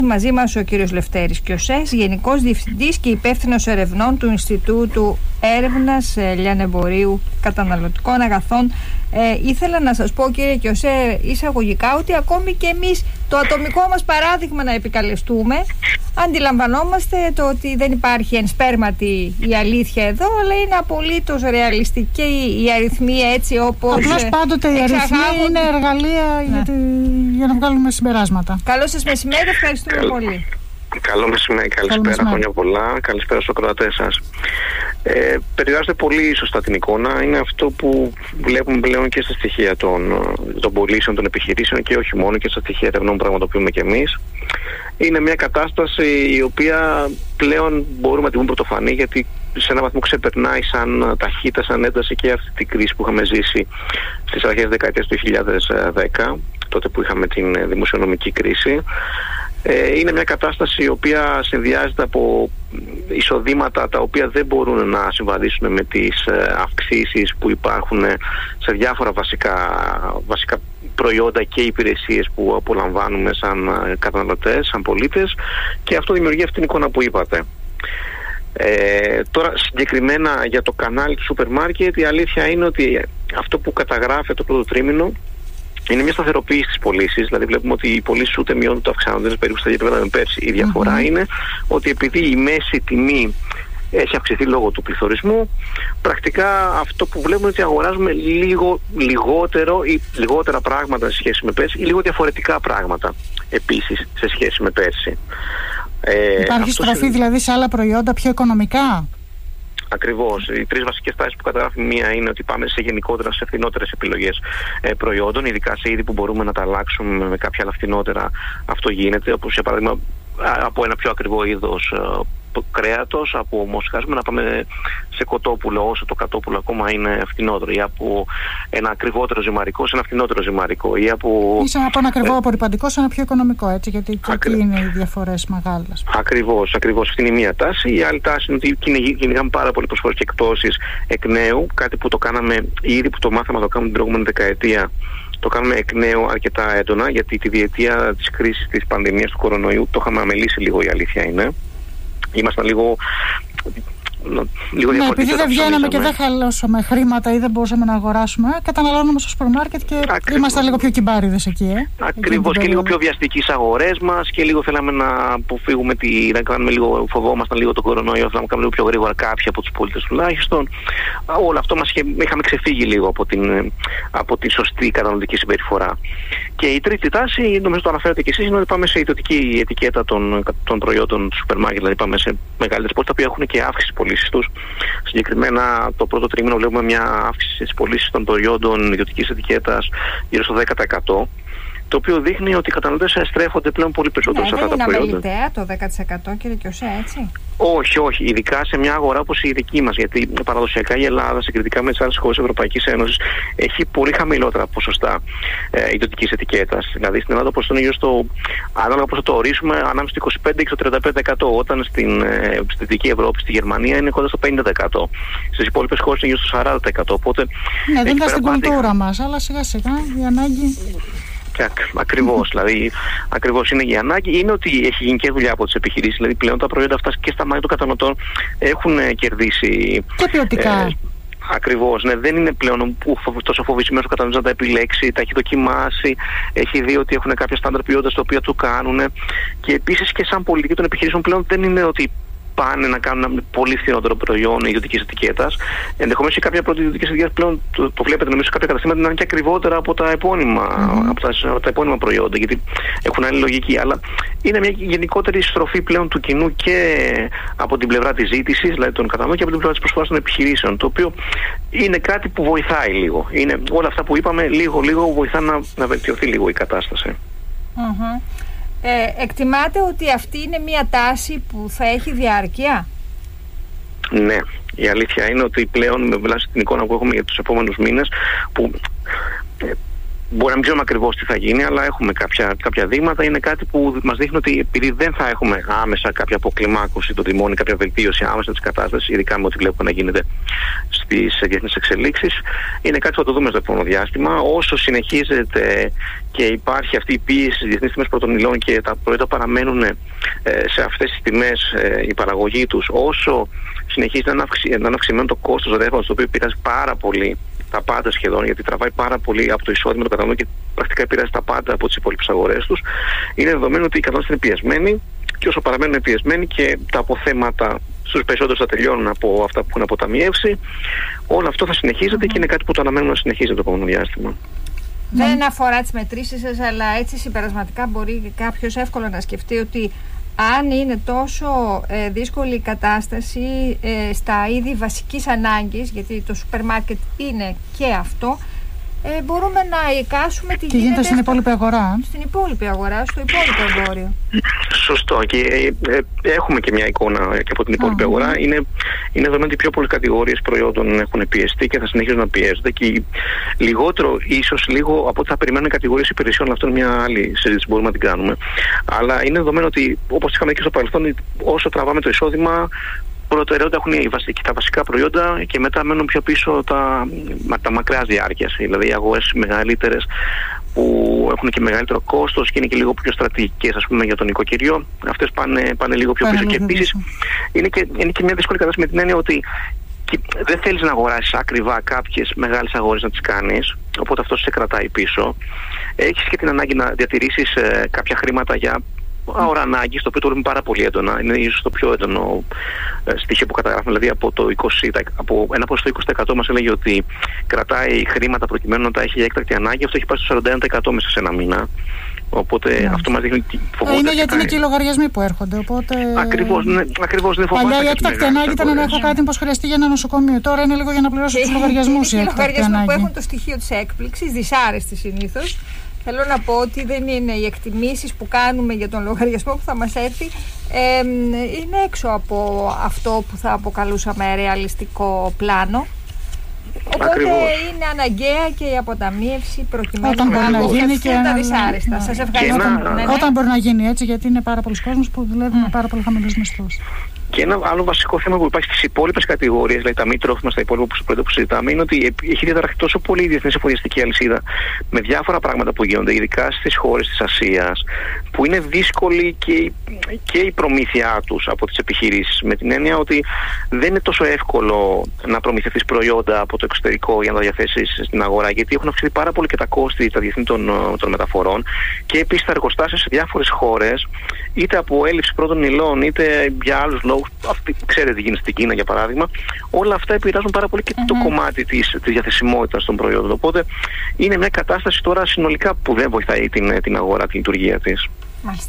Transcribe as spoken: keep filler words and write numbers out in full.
Μαζί μας ο κύριος Λευτέρης Κιωσές, Γενικός Διευθυντής και Υπεύθυνος Ερευνών του Ινστιτούτου Έρευνας Λιανεμπορίου Καταναλωτικών Αγαθών. Ε, ήθελα να σας πω, κύριε Κιωσέ, εισαγωγικά ότι ακόμη και εμείς το ατομικό μας παράδειγμα να επικαλεστούμε, αντιλαμβανόμαστε το ότι δεν υπάρχει ενσπέρματη η αλήθεια εδώ, αλλά είναι απολύτως ρεαλιστική η αριθμή, έτσι όπως απλώς πάντοτε η αριθμή είναι εργαλεία, ναι, για, τη, για να βγάλουμε συμπεράσματα. Καλό σας μεσημέρι, ευχαριστούμε Καλ... πολύ. Καλό μεσημέρι, καλησπέρα, χρόνια πολλά, καλησπέρα στους ακροατές σας. Ε, περιγράψετε πολύ σωστά την εικόνα. Είναι αυτό που βλέπουμε πλέον και στα στοιχεία των, των πωλήσεων, των επιχειρήσεων και όχι μόνο, και στα στοιχεία ερευνών που πραγματοποιούμε κι εμείς. Είναι μια κατάσταση η οποία πλέον μπορούμε να την πούμε πρωτοφανή, γιατί σε έναν βαθμό ξεπερνάει σαν ταχύτητα, σαν ένταση και αυτή την κρίση που είχαμε ζήσει στις αρχές δεκαετίας του δύο χιλιάδες δέκα, τότε που είχαμε την δημοσιονομική κρίση. Ε, είναι μια κατάσταση η οποία συνδυάζεται από εισοδήματα τα οποία δεν μπορούν να συμβαδίσουν με τις αυξήσεις που υπάρχουν σε διάφορα βασικά, βασικά προϊόντα και υπηρεσίες που απολαμβάνουμε σαν καταναλωτές, σαν πολίτες, και αυτό δημιουργεί αυτή την εικόνα που είπατε. Ε, τώρα συγκεκριμένα για το κανάλι του σούπερ μάρκετ, η αλήθεια είναι ότι αυτό που καταγράφει το πρώτο τρίμηνο είναι μια σταθεροποίηση στις πωλήσεις. Δηλαδή βλέπουμε ότι οι πωλήσεις ούτε μειώνουν ούτε αυξάνονται, είναι περίπου στα ίδια επίπεδα με πέρσι. Η διαφορά mm-hmm. είναι ότι επειδή η μέση τιμή έχει αυξηθεί λόγω του πληθωρισμού, πρακτικά αυτό που βλέπουμε είναι ότι αγοράζουμε λίγο λιγότερο ή λιγότερα πράγματα σε σχέση με πέρσι, ή λίγο διαφορετικά πράγματα επίσης σε σχέση με πέρσι. Ε, Υπάρχει στροφή είναι... δηλαδή σε άλλα προϊόντα πιο οικονομικά? Ακριβώς. Οι τρεις βασικές τάσεις που καταγράφει, μία είναι ότι πάμε σε γενικότερα σε φθηνότερες επιλογές ε, προϊόντων, ειδικά σε είδη που μπορούμε να τα αλλάξουμε με κάποια άλλα φθηνότερα. Αυτό γίνεται, όπως για παράδειγμα από ένα πιο ακριβό είδος ε, κρέατος, από μοσχάσμα να πάμε σε κοτόπουλο, όσο το κατόπουλο ακόμα είναι φθηνότερο, ή από ένα ακριβότερο ζυμαρικό σε ένα φθηνότερο ζυμαρικό, ή από... Ή από ένα ακριβό απορριπαντικό σε ένα πιο οικονομικό, έτσι, γιατί και Ακρι... εκεί είναι οι διαφορές μεγάλες. Ακριβώς, ακριβώς. Αυτή είναι η μία τάση. Η άλλη τάση είναι ότι κυνηγάμε πάρα πολλές προσφορές και εκπτώσεις εκ νέου, κάτι που το κάναμε ήδη, που το μάθαμε να το κάνουμε την προηγούμενη δεκαετία. Το κάνουμε εκ νέου αρκετά έντονα, γιατί τη διετία της κρίσης της πανδημίας του κορονοϊού το είχαμε αμελήσει λίγο, η αλήθεια είναι. Ήμασταν λίγο, λίγο ναι, επειδή δεν βγαίναμε και δεν χαλώσαμε χρήματα ή δεν μπορούσαμε να αγοράσουμε, καταναλώνουμε στο σούπερ μάρκετ και Ακριβώς. ήμασταν λίγο πιο κυμπάριδες εκεί. Ε, Ακριβώς, και λίγο πιο βιαστικοί στις αγορές μας και λίγο θέλαμε να αποφύγουμε, τη, να κάνουμε λίγο, φοβόμασταν λίγο τον κορονοϊό, θέλαμε να κάνουμε λίγο πιο γρήγορα κάποιοι από τους πολίτες τουλάχιστον. Όλο αυτό μας είχε, είχαμε ξεφύγει λίγο από την, από τη σωστή καταναλωτική συμπεριφορά. Και η τρίτη τάση, νομίζω το αναφέρετε και εσείς, είναι ότι πάμε σε ιδιωτική ετικέτα των, των προϊόντων του σούπερ μάρκετ, δηλαδή πάμε σε μεγαλύτερες πόλεις, τα οποία έχουν και αύξηση πωλήσεις τους. Συγκεκριμένα το πρώτο τρίμηνο βλέπουμε μια αύξηση στις πωλήσεις των προϊόντων ιδιωτικής ετικέτας γύρω στο δέκα τοις εκατό, το οποίο δείχνει ότι οι καταναλωτές στρέφονται πλέον πολύ περισσότερο, ναι, σε αυτά τα προϊόντα. Δεν είναι αμεληταία το δέκα τοις εκατό, κύριε Κιωσέ, έτσι? Όχι, όχι. Ειδικά σε μια αγορά όπως η δική μας, γιατί παραδοσιακά η Ελλάδα, συγκριτικά με τις άλλες χώρες της Ευρωπαϊκής Ένωσης, έχει πολύ χαμηλότερα ποσοστά ε, ιδιωτικής ετικέτας. Δηλαδή στην Ελλάδα, όπως είναι στο, ανάλογα πώς θα το ορίσουμε, ανάμεσα στο είκοσι πέντε και στο τριάντα πέντε τοις εκατό, όταν στην, ε, στη Δυτική Ευρώπη, στη Γερμανία, είναι κοντά στο πενήντα τοις εκατό. Στις υπόλοιπες χώρες είναι γύρω στο σαράντα τοις εκατό. Οπότε, ναι, δεν ήταν στην κουλτούρα μας, αλλά σιγά σιγά η ανάγκη. Ακριβώς, δηλαδή ακριβώς είναι η ανάγκη. Είναι ότι έχει γίνει και δουλειά από τις επιχειρήσεις, δηλαδή πλέον τα προϊόντα αυτά και στα μάτια των καταναλωτών έχουν κερδίσει. Και ποιοτικά. Ε, Ακριβώς, ναι, δεν είναι πλέον που τόσο φοβισμένος ο καταναλωτής να τα επιλέξει, τα έχει δοκιμάσει, έχει δει ότι έχουν κάποια στάνταρ ποιότητας τα οποία του κάνουν. Και επίσης και σαν πολιτική των επιχειρήσεων πλέον δεν είναι ότι πάνε να κάνουν ένα πολύ φθηνότερο προϊόν ιδιωτικής ετικέτας. Ενδεχομένως και κάποια πρώτη ιδιωτικής ετικέτας πλέον το, το βλέπετε νομίζω σε κάποια καταστήματα να είναι και ακριβότερα από τα επώνυμα, mm-hmm. από, τα, από τα επώνυμα προϊόντα, γιατί έχουν άλλη λογική. Αλλά είναι μια γενικότερη στροφή πλέον του κοινού και από την πλευρά της ζήτησης, δηλαδή των καταναλωτών, και από την πλευρά της προσφοράς των επιχειρήσεων. Το οποίο είναι κάτι που βοηθάει λίγο. Είναι όλα αυτά που είπαμε, λίγο-λίγο βοηθά να, να βελτιωθεί λίγο η κατάσταση. Mm-hmm. Ε, εκτιμάτε ότι αυτή είναι μια τάση που θα έχει διάρκεια? Ναι, η αλήθεια είναι ότι πλέον με βάση την εικόνα που έχουμε για τους επόμενους μήνες, που ε, Μπορεί να μην ξέρουμε ακριβώς τι θα γίνει, αλλά έχουμε κάποια, κάποια δείγματα. Είναι κάτι που μας δείχνει ότι επειδή δεν θα έχουμε άμεσα κάποια αποκλιμάκωση των τιμών ή κάποια βελτίωση άμεσα της κατάστασης, ειδικά με ό,τι βλέπουμε να γίνεται στις διεθνείς εξελίξεις, είναι κάτι που θα το δούμε στο επόμενο διάστημα. Όσο συνεχίζεται και υπάρχει αυτή η πίεση στις διεθνείς τιμές πρώτων υλών και τα προϊόντα παραμένουν ε, σε αυτές τις τιμές ε, η παραγωγή τους, όσο συνεχίζει να είναι αυξημένο το κόστος ρεύματος, το οποίο επηρεάζει πάρα πολύ τα πάντα σχεδόν, γιατί τραβάει πάρα πολύ από το εισόδημα των καταναλωτών και πρακτικά επηρεάζει τα πάντα από τις υπόλοιπες αγορές τους. Είναι δεδομένο ότι οι καταναλωτές είναι πιεσμένοι και όσο παραμένουν πιεσμένοι και τα αποθέματα στους περισσότερους θα τελειώνουν από αυτά που έχουν αποταμιεύσει, όλο αυτό θα συνεχίζεται mm-hmm. και είναι κάτι που το αναμένουμε να συνεχίζεται το επόμενο διάστημα. Δεν αφορά τις μετρήσεις σας, αλλά έτσι συμπερασματικά μπορεί κάποιος εύκολα να σκεφτεί ότι αν είναι τόσο ε, δύσκολη η κατάσταση ε, στα είδη βασικής ανάγκης, γιατί το σούπερ μάρκετ είναι και αυτό, ε, μπορούμε να εικάσουμε τι γίνεται, γίνεται στην υπόλοιπη αγορά. Στην υπόλοιπη αγορά, στο υπόλοιπο εμπόριο. Σωστό. Και ε, ε, έχουμε και μια εικόνα και από την υπόλοιπη ah, αγορά. Είναι, είναι δεδομένο ότι πιο πολλές κατηγορίες προϊόντων έχουν πιεστεί και θα συνεχίζουν να πιέζονται. Και λιγότερο, ίσως λίγο από ό,τι θα περιμένουν οι κατηγορίες υπηρεσιών, αυτό είναι μια άλλη συζήτηση που μπορούμε να την κάνουμε. Αλλά είναι δεδομένο ότι, όπως είχαμε και στο παρελθόν, όσο τραβάμε το εισόδημα, προτεραιότητα έχουν οι βασικοί, τα βασικά προϊόντα και μετά μένουν πιο πίσω τα, τα μακράς διάρκειας. Δηλαδή οι αγορές μεγαλύτερες που έχουν και μεγαλύτερο κόστος και είναι και λίγο πιο στρατηγικές, ας πούμε, για τον νοικοκυριό, αυτές πάνε, πάνε λίγο πιο πίσω. Και επίσης είναι και, είναι και μια δύσκολη κατάσταση με την έννοια ότι δεν θέλεις να αγοράσεις ακριβά κάποιες μεγάλες αγορές να τις κάνεις, οπότε αυτό σε κρατάει πίσω. Έχεις και την ανάγκη να διατηρήσεις ε, κάποια χρήματα για ώρα ανάγκη, το οποίο το βλέπουμε πάρα πολύ έντονα. Είναι ίσως το πιο έντονο ε, στοιχείο που καταγράφουμε. Δηλαδή από το είκοσι, από ένα ποσοστό είκοσι τοις εκατό μας έλεγε ότι κρατάει χρήματα προκειμένου να τα έχει για έκτακτη ανάγκη. Αυτό έχει πάει στο σαράντα ένα τοις εκατό μέσα σε ένα μήνα. Οπότε yeah. αυτό μας δείχνει φοβόταν. Είναι γιατί είναι και οι λογαριασμοί που έρχονται. Οπότε... Ακριβώς, ναι, ακριβώς δεν φοβάται. Παλιά η έκτακτη ανάγκη ήταν να έχω κάτι που χρειαστεί για ένα νοσοκομείο. Τώρα είναι λίγο για να πληρώσω τους λογαριασμούς. Είναι οι λογαριασμοί που έχουν το στοιχείο της έκπληξης, δυσάρεστη συνήθως. Θέλω να πω ότι δεν είναι οι εκτιμήσεις που κάνουμε για τον λογαριασμό που θα μας έρθει, ε, είναι έξω από αυτό που θα αποκαλούσαμε ρεαλιστικό πλάνο. Οπότε ακριβώς. Είναι αναγκαία και η αποταμίευση προκειμένου όταν να γίνει και τα δυσάρεστα. Σας ευχαριστώ. Όταν, ναι, ναι. όταν μπορεί να γίνει έτσι, γιατί είναι πάρα πολλοί κόσμος που δουλεύουν mm. με πάρα πολύ χαμηλούς μισθούς. Και ένα άλλο βασικό θέμα που υπάρχει στις υπόλοιπες κατηγορίες, δηλαδή τα μη τρόφιμα στα υπόλοιπα που, που συζητάμε, είναι ότι έχει διαταραχθεί τόσο πολύ η διεθνής εφοδιαστική αλυσίδα με διάφορα πράγματα που γίνονται, ειδικά στις χώρες της Ασίας, που είναι δύσκολη και, και η προμήθειά τους από τις επιχειρήσεις. Με την έννοια ότι δεν είναι τόσο εύκολο να προμηθευτείς προϊόντα από το εξωτερικό για να τα διαθέσεις στην αγορά, γιατί έχουν αυξηθεί πάρα πολύ και τα κόστη τα διεθνή των, των μεταφορών και επίσης τα εργοστάσια σε διάφορες χώρες, είτε από έλλειψη πρώτων υλών, είτε για άλλους λόγους. Αυτή, ξέρετε τι γίνεται στην Κίνα για παράδειγμα, όλα αυτά επηρεάζουν πάρα πολύ και mm-hmm. το κομμάτι της, της διαθεσιμότητας των προϊόντων. Οπότε είναι μια κατάσταση τώρα συνολικά που δεν βοηθάει την, την αγορά, τη λειτουργία της. Μάλιστα.